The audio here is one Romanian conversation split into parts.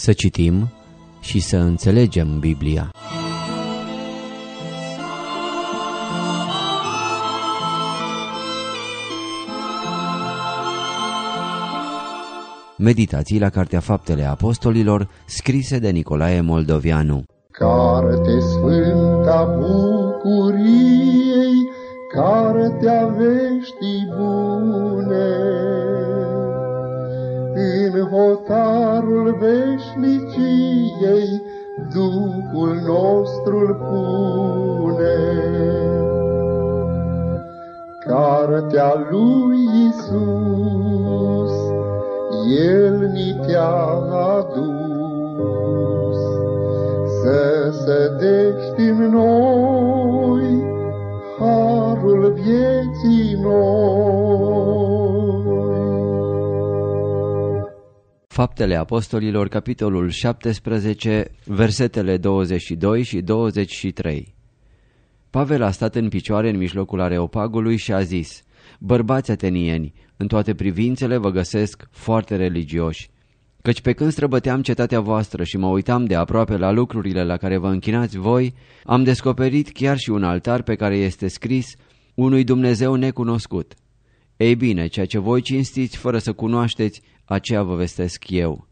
Să citim și să înțelegem Biblia. Meditații la Cartea Faptele Apostolilor, scrise de Nicolae Moldovianu. Carte sfânta bucuriei, cartea veștii bune, în hotarul veșniciei Duhul nostru pune. Cartea lui Iisus, El ni te-a adus, să sădești în noi harul vieții noi. Faptele Apostolilor, capitolul 17, versetele 22 și 23. Pavel a stat în picioare în mijlocul Areopagului și a zis: Bărbați atenieni, în toate privințele vă găsesc foarte religioși. Căci pe când străbăteam cetatea voastră și mă uitam de aproape la lucrurile la care vă închinați voi, am descoperit chiar și un altar pe care este scris: unui Dumnezeu necunoscut. Ei bine, ceea ce voi cinstiți fără să cunoașteți, aceea vă vestesc eu.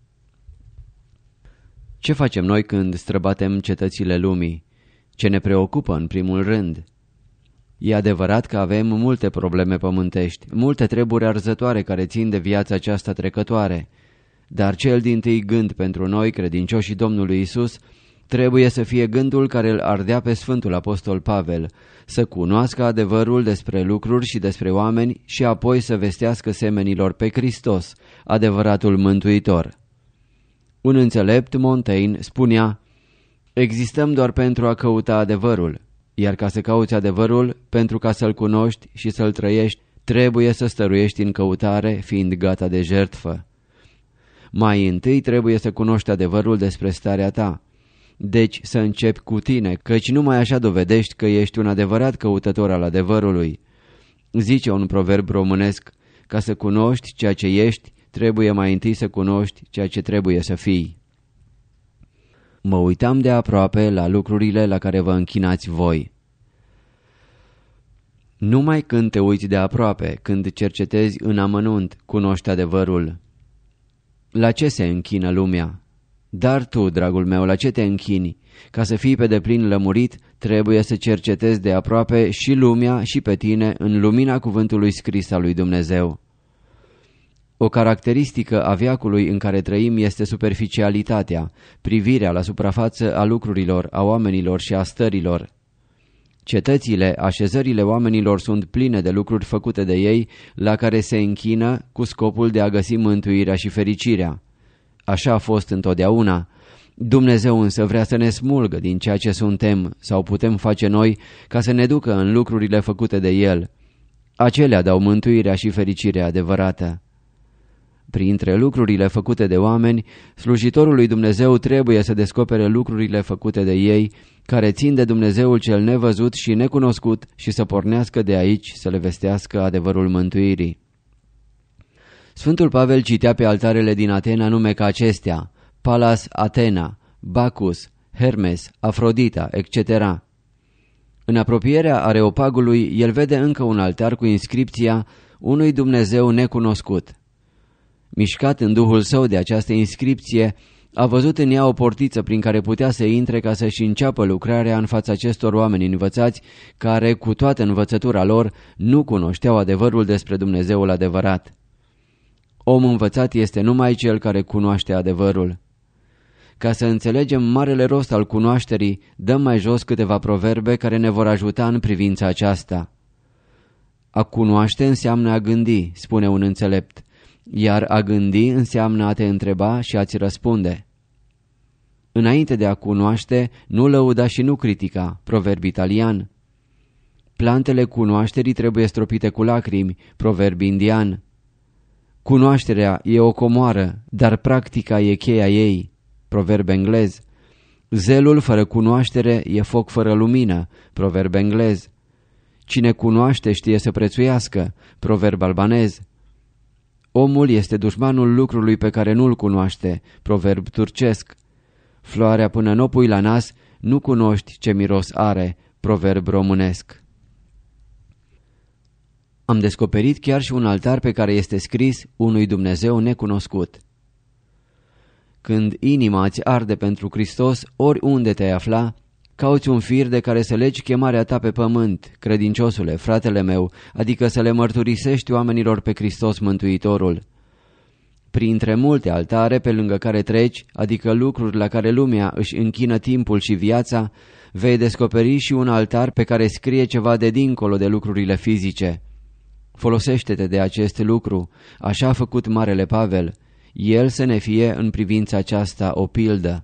Ce facem noi când străbatem cetățile lumii? Ce ne preocupă în primul rând? E adevărat că avem multe probleme pământești, multe treburi arzătoare care țin de viața aceasta trecătoare, dar cel dintâi gând pentru noi, credincioșii Domnului Isus, trebuie să fie gândul care îl ardea pe Sfântul Apostol Pavel, să cunoască adevărul despre lucruri și despre oameni și apoi să vestească semenilor pe Hristos, adevăratul Mântuitor. Un înțelept, Montaigne, spunea: existăm doar pentru a căuta adevărul, iar ca să cauți adevărul, pentru ca să-l cunoști și să-l trăiești, trebuie să stăruiești în căutare, fiind gata de jertfă. Mai întâi trebuie să cunoști adevărul despre starea ta. Deci să începi cu tine, căci numai așa dovedești că ești un adevărat căutător al adevărului. Zice un proverb românesc: ca să cunoști ceea ce ești, trebuie mai întâi să cunoști ceea ce trebuie să fii. Mă uitam de aproape la lucrurile la care vă închinați voi. Numai când te uiți de aproape, când cercetezi în amănunt, cunoști adevărul. La ce se închină lumea? Dar tu, dragul meu, la ce te închini? Ca să fii pe deplin lămurit, trebuie să cercetezi de aproape și lumea și pe tine în lumina cuvântului scris al lui Dumnezeu. O caracteristică a veacului în care trăim este superficialitatea, privirea la suprafață a lucrurilor, a oamenilor și a stărilor. Cetățile, așezările oamenilor sunt pline de lucruri făcute de ei, la care se închină cu scopul de a găsi mântuirea și fericirea. Așa a fost întotdeauna. Dumnezeu însă vrea să ne smulgă din ceea ce suntem sau putem face noi ca să ne ducă în lucrurile făcute de El. Acelea dau mântuirea și fericirea adevărată. Printre lucrurile făcute de oameni, slujitorul lui Dumnezeu trebuie să descopere lucrurile făcute de ei, care țin de Dumnezeul cel nevăzut și necunoscut, și să pornească de aici să le vestească adevărul mântuirii. Sfântul Pavel citea pe altarele din Atena nume ca acestea: Palas Atena, Bacchus, Hermes, Afrodita, etc. În apropierea Areopagului, el vede încă un altar cu inscripția: unui Dumnezeu necunoscut. Mișcat în duhul său de această inscripție, a văzut în ea o portiță prin care putea să intre ca să-și înceapă lucrarea în fața acestor oameni învățați, care, cu toată învățătura lor, nu cunoșteau adevărul despre Dumnezeul adevărat. Om învățat este numai cel care cunoaște adevărul. Ca să înțelegem marele rost al cunoașterii, dăm mai jos câteva proverbe care ne vor ajuta în privința aceasta. A cunoaște înseamnă a gândi, spune un înțelept, iar a gândi înseamnă a te întreba și a-ți răspunde. Înainte de a cunoaște, nu lăuda și nu critica, proverb italian. Plantele cunoașterii trebuie stropite cu lacrimi, proverb indian. Cunoașterea e o comoară, dar practica e cheia ei, proverb englez. Zelul fără cunoaștere e foc fără lumină, proverb englez. Cine cunoaște știe să prețuiască, proverb albanez. Omul este dușmanul lucrului pe care nu-l cunoaște, proverb turcesc. Floarea până n-o pui la nas, nu cunoști ce miros are, proverb românesc. Am descoperit chiar și un altar pe care este scris unui Dumnezeu necunoscut. Când inima îți arde pentru Hristos, oriunde te afla, cauți un fir de care să legi chemarea ta pe pământ, credinciosule, fratele meu, adică să le mărturisești oamenilor pe Hristos Mântuitorul. Printre multe altare pe lângă care treci, adică lucruri la care lumea își închină timpul și viața, vei descoperi și un altar pe care scrie ceva de dincolo de lucrurile fizice. Folosește-te de acest lucru, așa a făcut Marele Pavel. El să ne fie în privința aceasta o pildă.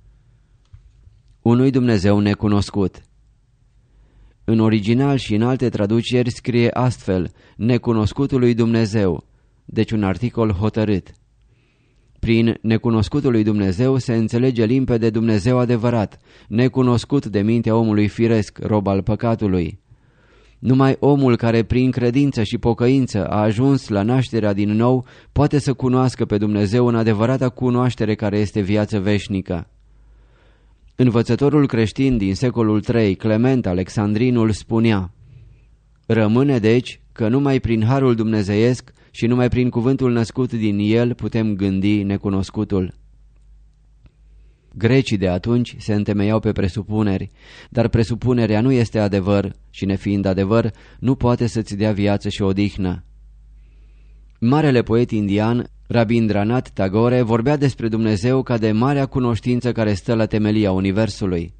Unui Dumnezeu necunoscut. În original și în alte traduceri scrie astfel, necunoscutului Dumnezeu, deci un articol hotărât. Prin necunoscutului Dumnezeu se înțelege limpede Dumnezeu adevărat, necunoscut de mintea omului firesc, rob al păcatului. Numai omul care prin credință și pocăință a ajuns la nașterea din nou poate să cunoască pe Dumnezeu în adevărata cunoaștere care este viață veșnică. Învățătorul creștin din secolul III, Clement Alexandrinul, spunea: rămâne deci că numai prin harul dumnezeiesc și numai prin cuvântul născut din el putem gândi necunoscutul. Grecii de atunci se întemeiau pe presupuneri, dar presupunerea nu este adevăr și, nefiind adevăr, nu poate să-ți dea viață și odihnă. Marele poet indian Rabindranath Tagore vorbea despre Dumnezeu ca de marea cunoștință care stă la temelia universului.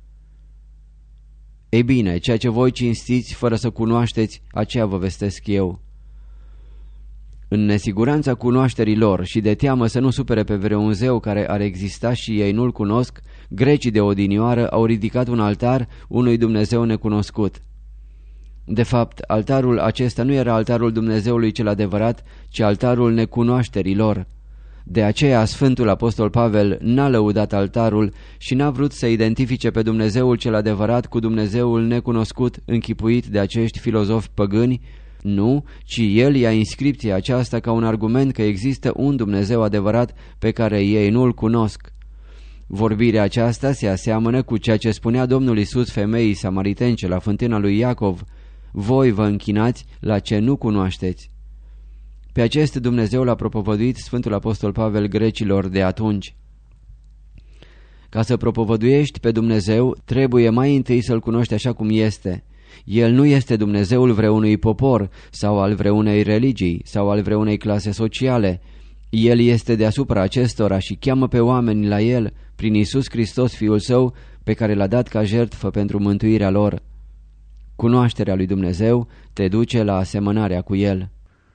Ei bine, ceea ce voi cinstiți fără să cunoașteți, aceea vă vestesc eu. În nesiguranța cunoașterii lor și de teamă să nu supere pe vreun zeu care ar exista și ei nu-l cunosc, grecii de odinioară au ridicat un altar unui Dumnezeu necunoscut. De fapt, altarul acesta nu era altarul Dumnezeului cel adevărat, ci altarul necunoașterii lor. De aceea Sfântul Apostol Pavel n-a lăudat altarul și n-a vrut să identifice pe Dumnezeul cel adevărat cu Dumnezeul necunoscut închipuit de acești filozofi păgâni. Nu, ci el ia inscripția aceasta ca un argument că există un Dumnezeu adevărat pe care ei nu-l cunosc. Vorbirea aceasta se aseamănă cu ceea ce spunea Domnul Iisus femeii samaritence la fântâna lui Iacov: voi vă închinați la ce nu cunoașteți. Pe acest Dumnezeu l-a propovăduit Sfântul Apostol Pavel grecilor de atunci. Ca să propovăduiești pe Dumnezeu, trebuie mai întâi să-L cunoști așa cum este. El nu este Dumnezeul vreunui popor sau al vreunei religii sau al vreunei clase sociale. El este deasupra acestora și cheamă pe oameni la El prin Iisus Hristos, Fiul Său, pe care L-a dat ca jertfă pentru mântuirea lor. Cunoașterea lui Dumnezeu te duce la asemănarea cu El.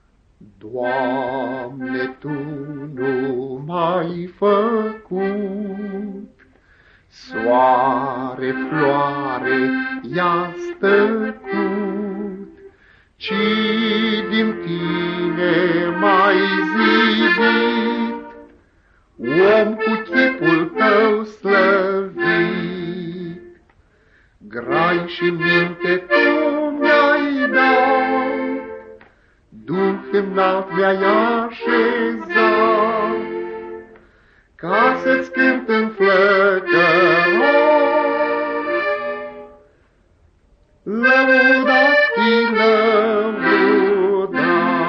Doamne, Tu nu m-ai făcut soare, floare, i-a stăcut, ci din Tine m-ai zidit, om cu chipul Tău slăvit. Grai și minte Tu mi-ai dat, Duh înalt mi-ai așezat, ca să-ți cânt în flăcărori, lăudat-fi, lăudat.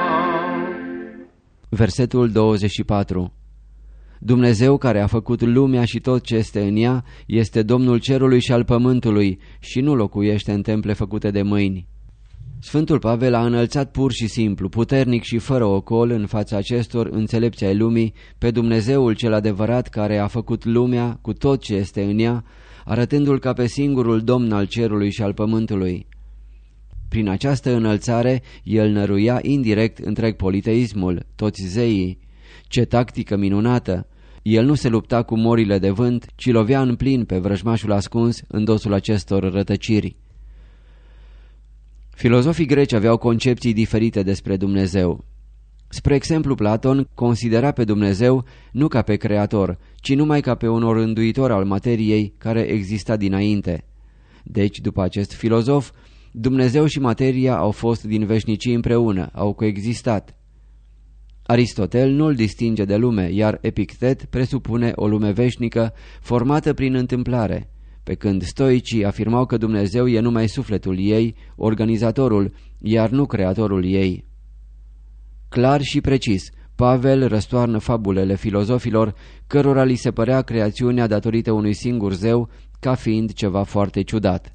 Versetul 24. Dumnezeu care a făcut lumea și tot ce este în ea este Domnul cerului și al pământului și nu locuiește în temple făcute de mâini. Sfântul Pavel a înălțat pur și simplu, puternic și fără ocol în fața acestor înțelepți ai lumii, pe Dumnezeul cel adevărat care a făcut lumea cu tot ce este în ea, arătându-l ca pe singurul Domn al cerului și al pământului. Prin această înălțare, el năruia indirect întreg politeismul, toți zeii. Ce tactică minunată! El nu se lupta cu morile de vânt, ci lovea în plin pe vrăjmașul ascuns în dosul acestor rătăciri. Filozofii greci aveau concepții diferite despre Dumnezeu. Spre exemplu, Platon considera pe Dumnezeu nu ca pe creator, ci numai ca pe un orânduitor al materiei care exista dinainte. Deci, după acest filozof, Dumnezeu și materia au fost din veșnicii împreună, au coexistat. Aristotel nu îl distinge de lume, iar Epictet presupune o lume veșnică formată prin întâmplare, pe când stoicii afirmau că Dumnezeu e numai sufletul ei, organizatorul, iar nu creatorul ei. Clar și precis, Pavel răstoarnă fabulele filozofilor, cărora li se părea creațiunea datorită unui singur zeu ca fiind ceva foarte ciudat.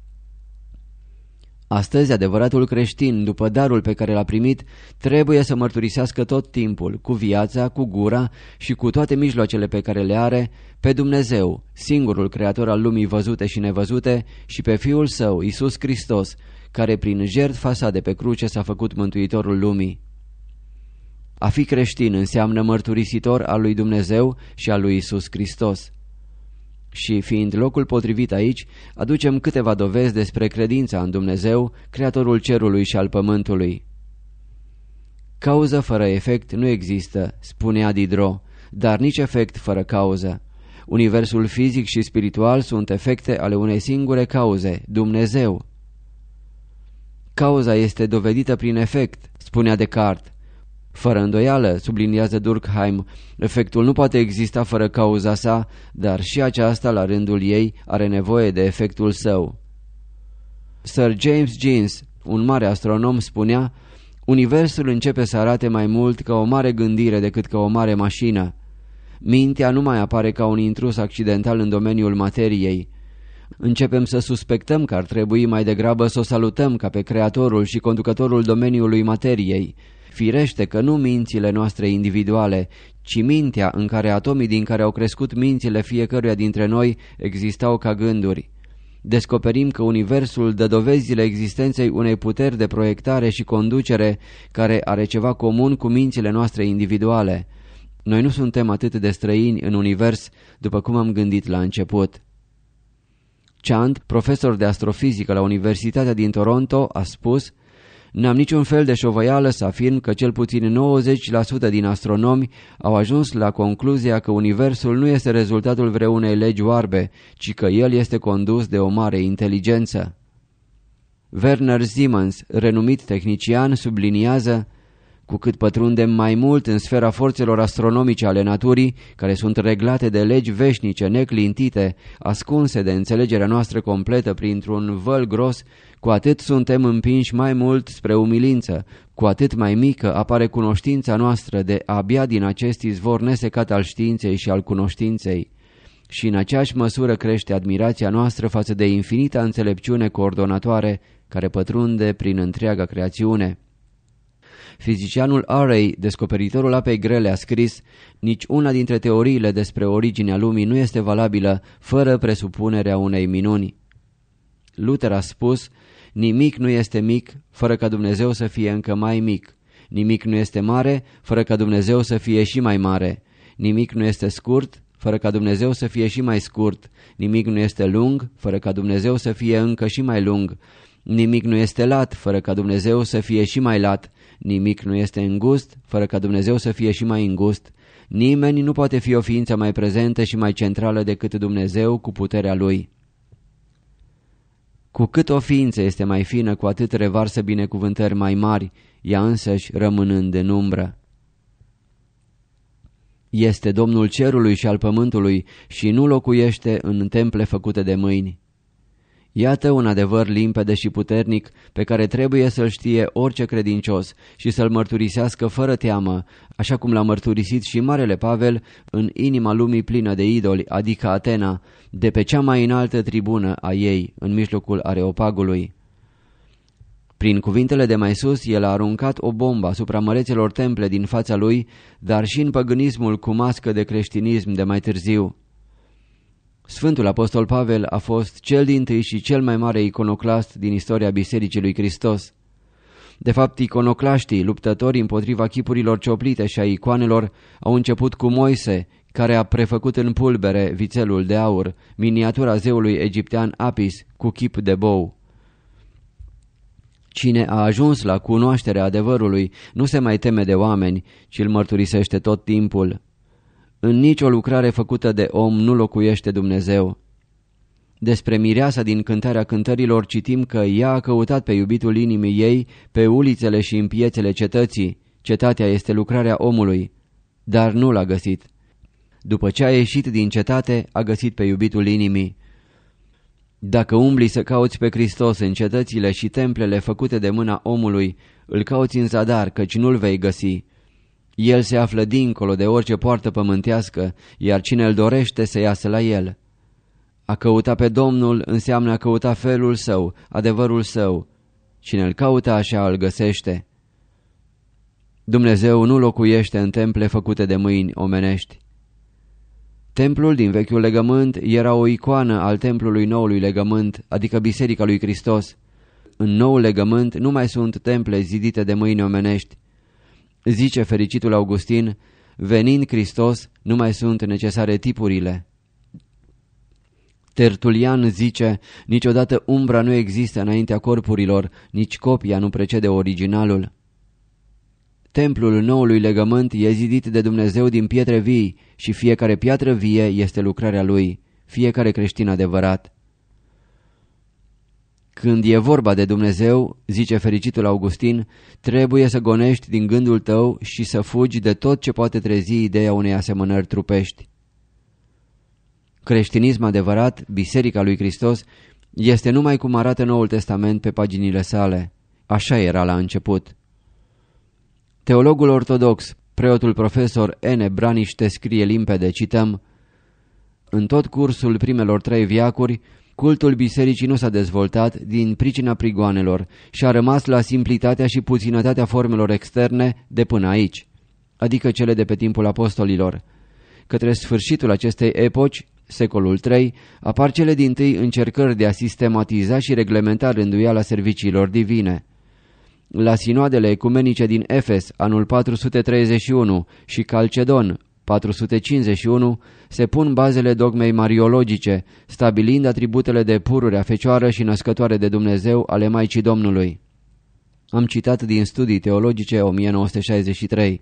Astăzi, adevăratul creștin, după darul pe care l-a primit, trebuie să mărturisească tot timpul, cu viața, cu gura și cu toate mijloacele pe care le are, pe Dumnezeu, singurul creator al lumii văzute și nevăzute, și pe Fiul Său, Iisus Hristos, care prin jertfa sa de pe cruce s-a făcut mântuitorul lumii. A fi creștin înseamnă mărturisitor al lui Dumnezeu și al lui Iisus Hristos. Și, fiind locul potrivit aici, aducem câteva dovezi despre credința în Dumnezeu, Creatorul cerului și al pământului. Cauză fără efect nu există, spunea Diderot, dar nici efect fără cauză. Universul fizic și spiritual sunt efecte ale unei singure cauze, Dumnezeu. Cauza este dovedită prin efect, spunea Descartes. Fără îndoială, subliniază Durkheim, efectul nu poate exista fără cauza sa, dar și aceasta, la rândul ei, are nevoie de efectul său. Sir James Jeans, un mare astronom, spunea: universul începe să arate mai mult ca o mare gândire decât ca o mare mașină. Mintea nu mai apare ca un intrus accidental în domeniul materiei. Începem să suspectăm că ar trebui mai degrabă să o salutăm ca pe creatorul și conducătorul domeniului materiei. Firește că nu mințile noastre individuale, ci mintea în care atomii din care au crescut mințile fiecăruia dintre noi existau ca gânduri. Descoperim că universul dă dovezile existenței unei puteri de proiectare și conducere care are ceva comun cu mințile noastre individuale. Noi nu suntem atât de străini în univers după cum am gândit la început. Chand, profesor de astrofizică la Universitatea din Toronto, a spus: n-am niciun fel de șovăială să afirm că cel puțin 90% din astronomi au ajuns la concluzia că universul nu este rezultatul vreunei legi oarbe, ci că el este condus de o mare inteligență. Werner Siemens, renumit tehnician, subliniază: cu cât pătrundem mai mult în sfera forțelor astronomice ale naturii, care sunt reglate de legi veșnice, neclintite, ascunse de înțelegerea noastră completă printr-un văl gros, cu atât suntem împinși mai mult spre umilință, cu atât mai mică apare cunoștința noastră de abia din acest izvor nesecat al științei și al cunoștinței. Și în aceeași măsură crește admirația noastră față de infinita înțelepciune coordonatoare care pătrunde prin întreaga creațiune. Fizicianul Urey, descoperitorul apei grele, a scris: nici una dintre teoriile despre originea lumii nu este valabilă fără presupunerea unei minuni. Luther a spus: nimic nu este mic fără ca Dumnezeu să fie încă mai mic. Nimic nu este mare fără ca Dumnezeu să fie și mai mare. Nimic nu este scurt fără ca Dumnezeu să fie și mai scurt. Nimic nu este lung fără ca Dumnezeu să fie încă și mai lung. Nimic nu este lat fără ca Dumnezeu să fie și mai lat. Nimic nu este îngust fără ca Dumnezeu să fie și mai îngust. Nimeni nu poate fi o ființă mai prezentă și mai centrală decât Dumnezeu cu puterea Lui. Cu cât o ființă este mai fină, cu atât revarsă binecuvântări mai mari, ea însăși rămânând în umbră. Este Domnul cerului și al pământului și nu locuiește în temple făcute de mâini. Iată un adevăr limpede și puternic pe care trebuie să-l știe orice credincios și să-l mărturisească fără teamă, așa cum l-a mărturisit și Marele Pavel în inima lumii plină de idoli, adică Atena, de pe cea mai înaltă tribună a ei, în mijlocul Areopagului. Prin cuvintele de mai sus, el a aruncat o bombă asupra mărețelor temple din fața lui, dar și în păgânismul cu mască de creștinism de mai târziu. Sfântul Apostol Pavel a fost cel dintâi și cel mai mare iconoclast din istoria Bisericii lui Hristos. De fapt, iconoclaștii, luptători împotriva chipurilor cioplite și a icoanelor, au început cu Moise, care a prefăcut în pulbere vițelul de aur, miniatura zeului egiptean Apis, cu chip de bou. Cine a ajuns la cunoașterea adevărului nu se mai teme de oameni, ci îl mărturisește tot timpul. În nicio lucrare făcută de om nu locuiește Dumnezeu. Despre mireasa din Cântarea Cântărilor citim că ea a căutat pe iubitul inimii ei pe ulițele și în piețele cetății, Cetatea este lucrarea omului, dar nu l-a găsit. După ce a ieșit din cetate, a găsit pe iubitul inimii. Dacă umbli să cauți pe Hristos în cetățile și templele făcute de mâna omului, îl cauți în zadar, căci nu-l vei găsi. El se află dincolo de orice poartă pământească, iar cine îl dorește să iasă la el. A căuta pe Domnul înseamnă a căuta felul său, adevărul său. Cine îl caută așa îl găsește. Dumnezeu nu locuiește în temple făcute de mâini omenești. Templul din Vechiul Legământ era o icoană al templului Noului Legământ, adică Biserica lui Hristos. În Noul Legământ nu mai sunt temple zidite de mâini omenești. Zice fericitul Augustin, venind Hristos, nu mai sunt necesare tipurile. Tertulian zice, niciodată umbra nu există înaintea corpurilor, nici copia nu precede originalul. Templul Noului Legământ e zidit de Dumnezeu din pietre vii și fiecare piatră vie este lucrarea Lui, fiecare creștin adevărat. Când e vorba de Dumnezeu, zice fericitul Augustin, trebuie să gonești din gândul tău și să fugi de tot ce poate trezi ideea unei asemănări trupești. Creștinism adevărat, Biserica lui Hristos, este numai cum arată Noul Testament pe paginile sale. Așa era la început. Teologul ortodox, preotul profesor N. Braniște scrie limpede, cităm: în tot cursul primelor 3 veacuri, cultul bisericii nu s-a dezvoltat din pricina prigoanelor și a rămas la simplitatea și puținătatea formelor externe de până aici, adică cele de pe timpul apostolilor. Către sfârșitul acestei epoci, secolul III, apar cele dintâi încercări de a sistematiza și reglementa rânduiala serviciilor divine. La sinoadele ecumenice din Efes, anul 431, și Calcedon, 451, se pun bazele dogmei mariologice, stabilind atributele de pururea fecioară și născătoare de Dumnezeu ale Maicii Domnului. Am citat din Studii Teologice 1963.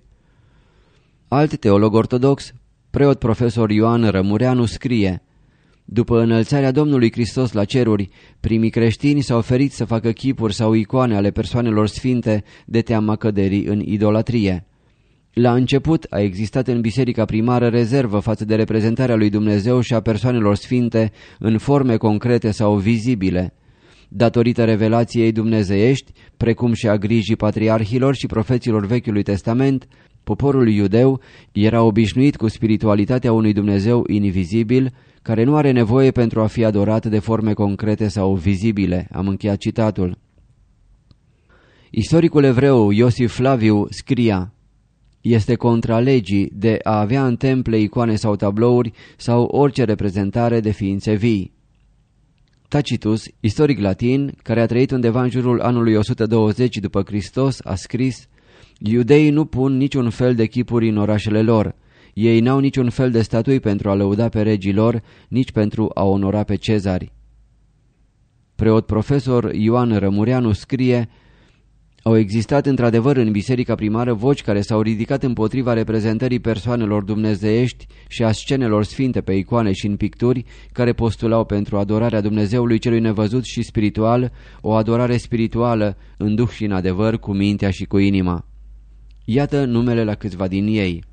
Alt teolog ortodox, preot profesor Ioan Rămureanu, scrie: după înălțarea Domnului Hristos la ceruri, primii creștini s-au oferit să facă chipuri sau icoane ale persoanelor sfinte de teama căderii în idolatrie. La început a existat în biserica primară rezervă față de reprezentarea lui Dumnezeu și a persoanelor sfinte în forme concrete sau vizibile. Datorită revelației dumnezeiești, precum și a grijii patriarhilor și profeților Vechiului Testament, poporul iudeu era obișnuit cu spiritualitatea unui Dumnezeu invizibil, care nu are nevoie pentru a fi adorat de forme concrete sau vizibile. Am încheiat citatul. Istoricul evreu Iosif Flaviu scria: este contra legii de a avea în temple icoane sau tablouri sau orice reprezentare de ființe vii. Tacitus, istoric latin, care a trăit undeva în jurul anului 120 după Hristos, a scris: iudeii nu pun niciun fel de chipuri în orașele lor. Ei n-au niciun fel de statui pentru a lăuda pe regii lor, nici pentru a onora pe cezari. Preot profesor Ioan Rămureanu scrie: au existat într-adevăr în biserica primară voci care s-au ridicat împotriva reprezentării persoanelor dumnezeiești și a scenelor sfinte pe icoane și în picturi, care postulau pentru adorarea Dumnezeului celui nevăzut și spiritual, o adorare spirituală în duh și în adevăr, cu mintea și cu inima. Iată numele la câțiva din ei.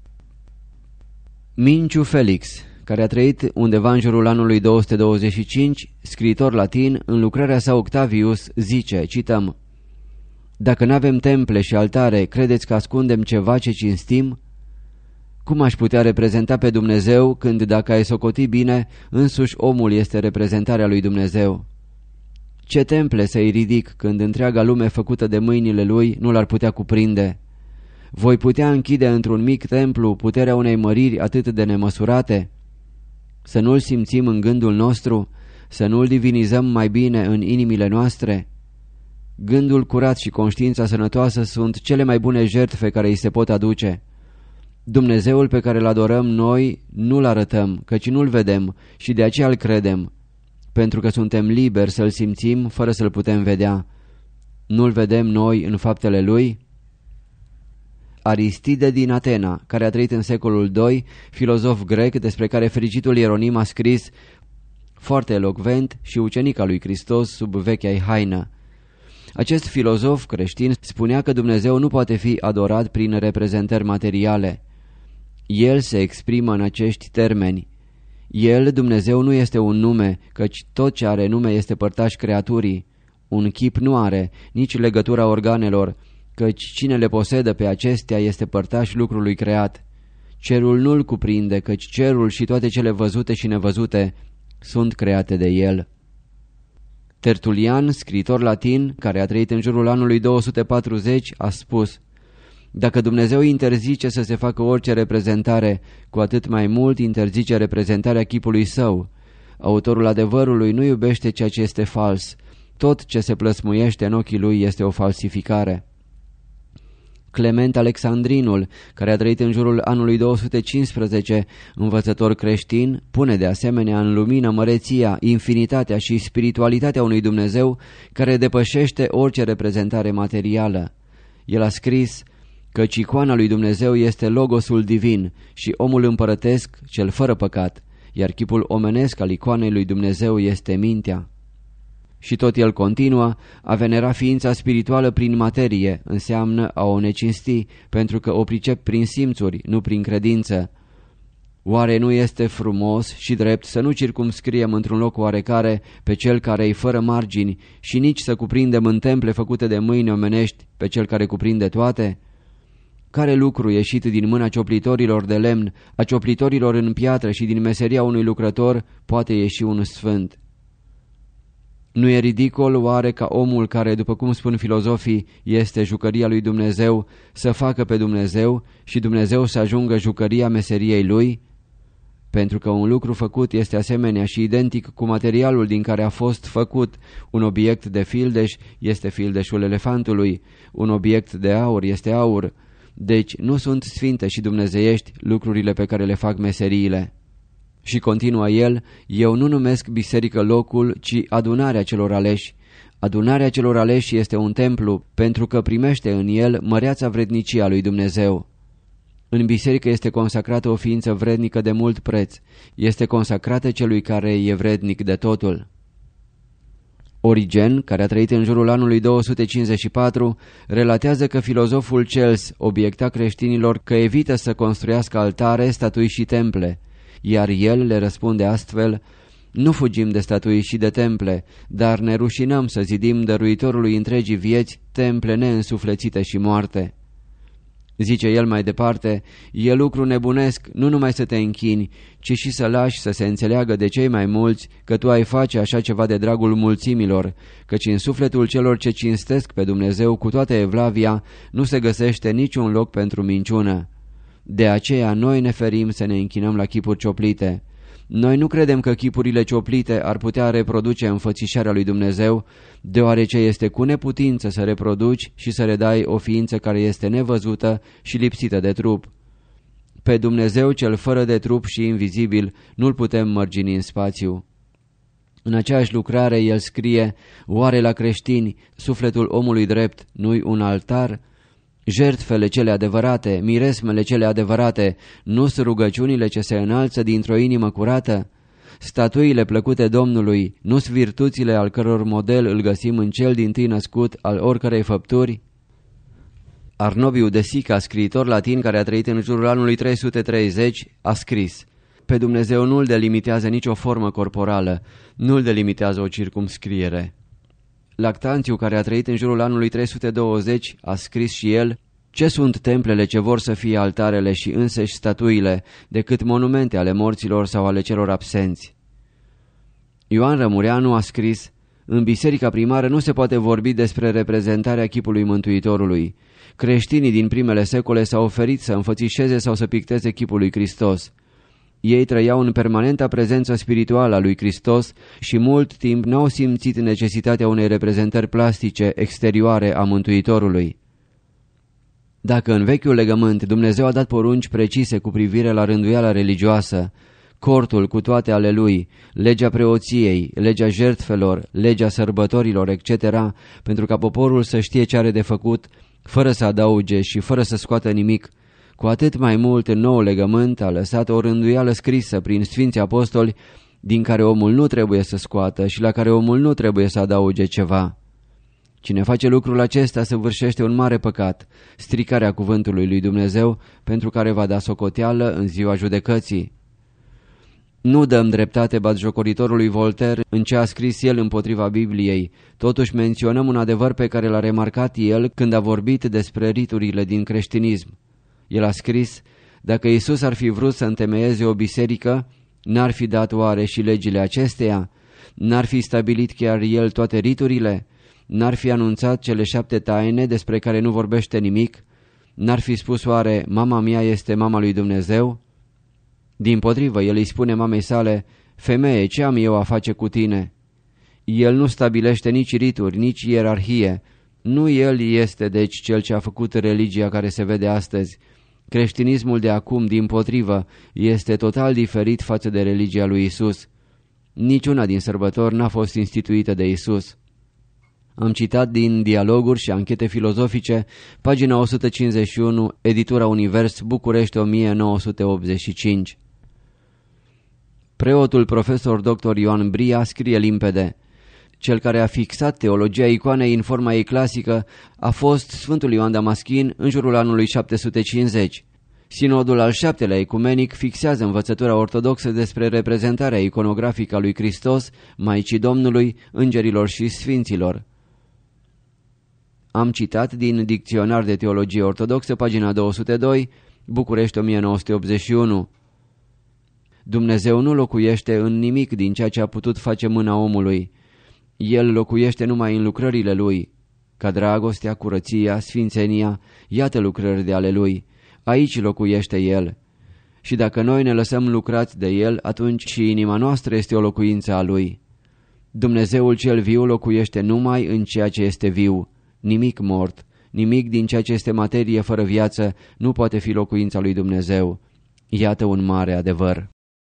Minciu Felix, care a trăit undeva în jurul anului 225, scriitor latin, în lucrarea sa Octavius, zice, cităm: dacă n-avem temple și altare, credeți că ascundem ceva ce cinstim? Cum aș putea reprezenta pe Dumnezeu când, dacă ai socoti bine, însuși omul este reprezentarea lui Dumnezeu? Ce temple să-i ridic când întreaga lume făcută de mâinile lui nu l-ar putea cuprinde? Voi putea închide într-un mic templu puterea unei măriri atât de nemăsurate? Să nu-l simțim în gândul nostru? Să nu-l divinizăm mai bine în inimile noastre? Gândul curat și conștiința sănătoasă sunt cele mai bune jertfe care îi se pot aduce. Dumnezeul pe care îl adorăm noi nu-l arătăm, căci nu-l vedem și de aceea îl credem, pentru că suntem liberi să-l simțim fără să-l putem vedea. Nu-l vedem noi în faptele lui? Aristide din Atena, care a trăit în secolul II, filozof grec despre care fericitul Ieronim a scris: foarte elocvent și ucenic al lui Hristos sub vechea-i haină. Acest filozof creștin spunea că Dumnezeu nu poate fi adorat prin reprezentări materiale. El se exprimă în acești termeni. El, Dumnezeu, nu este un nume, căci tot ce are nume este părtaș creaturii. Un chip nu are, nici legătura organelor, căci cine le posedă pe acestea este părtaș lucrului creat. Cerul nu-l cuprinde, căci cerul și toate cele văzute și nevăzute sunt create de el. Tertulian, scriitor latin, care a trăit în jurul anului 240, a spus: dacă Dumnezeu interzice să se facă orice reprezentare, cu atât mai mult interzice reprezentarea chipului său. Autorul adevărului nu iubește ceea ce este fals. Tot ce se plăsmuiește în ochii lui este o falsificare. Clement Alexandrinul, care a trăit în jurul anului 215, învățător creștin, pune de asemenea în lumină măreția, infinitatea și spiritualitatea unui Dumnezeu care depășește orice reprezentare materială. El a scris: căci icoana lui Dumnezeu este logosul divin și omul împărătesc, cel fără păcat, iar chipul omenesc al icoanei lui Dumnezeu este mintea. Și tot el continuă: a venera ființa spirituală prin materie înseamnă a o necinsti, pentru că o pricep prin simțuri, nu prin credință. Oare nu este frumos și drept să nu circumscriem într-un loc oarecare pe cel care-i fără margini și nici să cuprindem în temple făcute de mâini omenești pe cel care cuprinde toate? Care lucru ieșit din mâna cioplitorilor de lemn, a cioplitorilor în piatră și din meseria unui lucrător poate ieși un sfânt? Nu e ridicol oare ca omul care, după cum spun filozofii, este jucăria lui Dumnezeu, să facă pe Dumnezeu și Dumnezeu să ajungă jucăria meseriei lui? Pentru că un lucru făcut este asemenea și identic cu materialul din care a fost făcut. Un obiect de fildeș este fildeșul elefantului, un obiect de aur este aur. Deci nu sunt sfinte și dumnezeiești lucrurile pe care le fac meseriile. Și continuă el: eu nu numesc biserică locul, ci adunarea celor aleși. Adunarea celor aleși este un templu, pentru că primește în el măreața vrednicie a lui Dumnezeu. În biserică este consacrată o ființă vrednică de mult preț. Este consacrată celui care e vrednic de totul. Origen, care a trăit în jurul anului 254, relatează că filozoful Cels obiecta creștinilor că evită să construiască altare, statui și temple, iar el le răspunde astfel: nu fugim de statui și de temple, dar ne rușinăm să zidim dăruitorului întregii vieți temple neînsuflețite și moarte. Zice el mai departe: e lucru nebunesc nu numai să te închini, ci și să lași să se înțeleagă de cei mai mulți că tu ai face așa ceva de dragul mulțimilor, căci în sufletul celor ce cinstesc pe Dumnezeu cu toată evlavia nu se găsește niciun loc pentru minciună. De aceea noi ne ferim să ne închinăm la chipuri cioplite. Noi nu credem că chipurile cioplite ar putea reproduce înfățișarea lui Dumnezeu, deoarece este cu neputință să reproduci și să redai o ființă care este nevăzută și lipsită de trup. Pe Dumnezeu cel fără de trup și invizibil nu-l putem mărgini în spațiu. În aceeași lucrare el scrie: oare la creștini sufletul omului drept nu-i un altar? Jertfele cele adevărate, miresmele cele adevărate, nu-s rugăciunile ce se înalță dintr-o inimă curată? Statuile plăcute Domnului, nu-s virtuțile al căror model îl găsim în cel dintâi născut al oricărei făpturi? Arnobiu de Sica, scriitor latin care a trăit în jurul anului 330, a scris: pe Dumnezeu nu-l delimitează nicio formă corporală, nu-l delimitează o circumscriere. Lactanțiu, care a trăit în jurul anului 320, a scris și el: ce sunt templele ce vor să fie altarele și însăși statuile, decât monumente ale morților sau ale celor absenți? Ioan Rămureanu a scris: în biserica primară nu se poate vorbi despre reprezentarea chipului Mântuitorului. Creștinii din primele secole s-au oferit să înfățișeze sau să picteze chipul lui Hristos. Ei trăiau în permanenta prezență spirituală a lui Hristos și mult timp n-au simțit necesitatea unei reprezentări plastice exterioare a Mântuitorului. Dacă în vechiul legământ Dumnezeu a dat porunci precise cu privire la rânduiala religioasă, cortul cu toate ale lui, legea preoției, legea jertfelor, legea sărbătorilor, etc., pentru ca poporul să știe ce are de făcut, fără să adauge și fără să scoată nimic, cu atât mai mult în nou legământ a lăsat o rânduială scrisă prin Sfinții Apostoli, din care omul nu trebuie să scoată și la care omul nu trebuie să adauge ceva. Cine face lucrul acesta săvârșește un mare păcat, stricarea cuvântului lui Dumnezeu, pentru care va da socoteală în ziua judecății. Nu dăm dreptate batjocoritorului Voltaire în ce a scris el împotriva Bibliei, totuși menționăm un adevăr pe care l-a remarcat el când a vorbit despre riturile din creștinism. El a scris: dacă Iisus ar fi vrut să întemeieze o biserică, n-ar fi dat oare și legile acesteia? N-ar fi stabilit chiar el toate riturile? N-ar fi anunțat cele 7 taine despre care nu vorbește nimic? N-ar fi spus oare, mama mea este mama lui Dumnezeu? Dimpotrivă, el îi spune mamei sale: femeie, ce am eu a face cu tine? El nu stabilește nici rituri, nici ierarhie. Nu el este deci cel ce a făcut religia care se vede astăzi. Creștinismul de acum, dimpotrivă, este total diferit față de religia lui Isus. Niciuna din sărbători n-a fost instituită de Isus. Am citat din Dialoguri și Anchete filozofice, pagina 151, editura Univers, București, 1985. Preotul profesor dr. Ioan Bria scrie limpede: cel care a fixat teologia icoanei în forma ei clasică a fost Sfântul Ioan Damaschin în jurul anului 750. Sinodul al 7-lea ecumenic fixează învățătura ortodoxă despre reprezentarea iconografică a lui Hristos, Maicii Domnului, îngerilor și sfinților. Am citat din Dicționar de Teologie Ortodoxă, pagina 202, București, 1981. Dumnezeu nu locuiește în nimic din ceea ce a putut face mâna omului. El locuiește numai în lucrările lui, ca dragostea, curăția, sfințenia, iată lucrări de ale lui. Aici locuiește el. Și dacă noi ne lăsăm lucrați de el, atunci și inima noastră este o locuință a lui. Dumnezeul cel viu locuiește numai în ceea ce este viu. Nimic mort, nimic din ceea ce este materie fără viață nu poate fi locuința lui Dumnezeu. Iată un mare adevăr.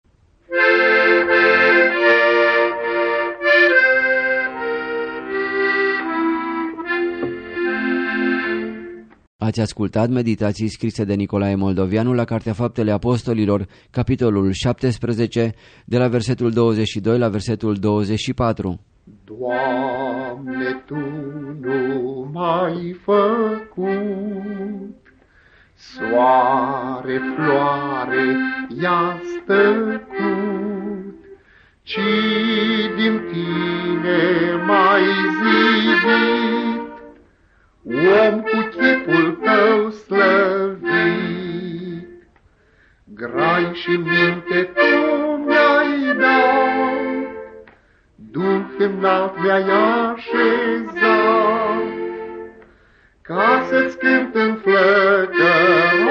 Ați ascultat meditații scrise de Nicolae Moldovianu la Cartea Faptele Apostolilor, capitolul 17, de la versetul 22 la versetul 24. Doamne, Tu nu m-ai făcut soare, floare, i-a stăcut, ci din Tine m-ai zidit, om cu chipul Tău slăvit. Grai și minte Tu mi-ai dat, Duh înalt mi-ai așezat, ca să-ți cânt în flăcărori.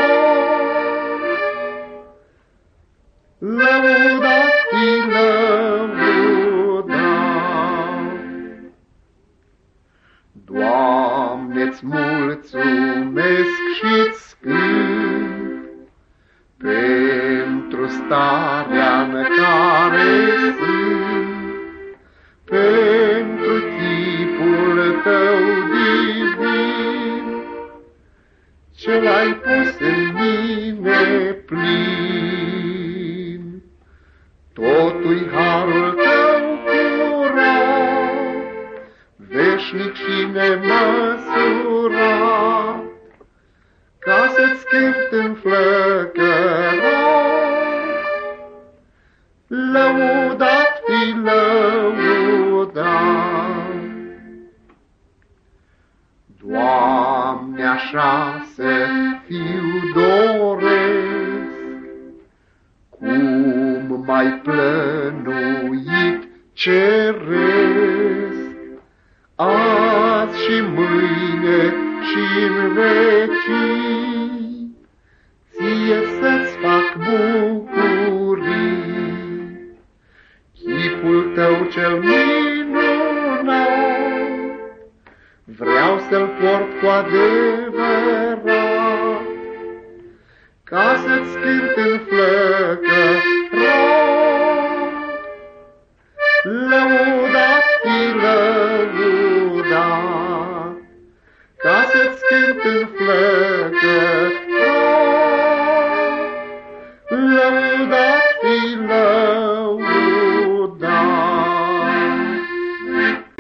Lăudat fi lăudat. Doamne-ți mulțumesc și-ți cânt pentru starea în care sunt, pentru chipul Tău divin, ce l-ai pus în mine plin. Totul-i harul Tău curat, veșnic și nemăsurat, ca să-ți cânt în flăcărori. Lăudat fi lăudat. Doamne, așa să fiu doresc, cum m-ai plănuit ceresc, azi și mâine și-n vecii, ție să-ți fac bucurii. Chipul Tău cel minunat, vreau să-l port cu adevărat, ca să-ți cânt în flăcărori.